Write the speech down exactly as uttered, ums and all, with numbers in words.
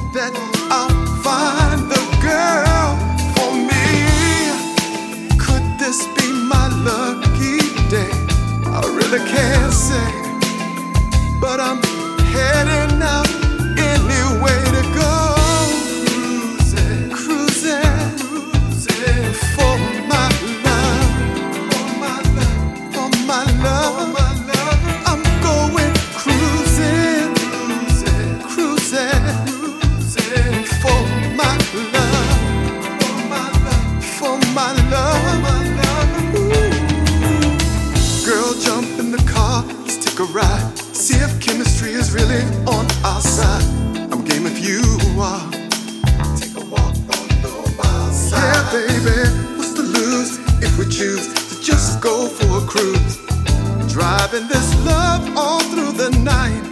that I'll find the girl for me. Could this be my lucky day? I really can't say, but I'm heading out anyway to go. Cruising, cruising, cruising for my love, for my love, for my love. I'm going cruising, cruising, cruising, cruising for my love, for my love, for my love. Ooh. Girl, jump in the car, let's take a ride. See if chemistry is really on our side. I'm game if you are. Take a walk on the wild side. Yeah, baby, what's to lose if we choose to just go for a cruise? Driving this love all through the night.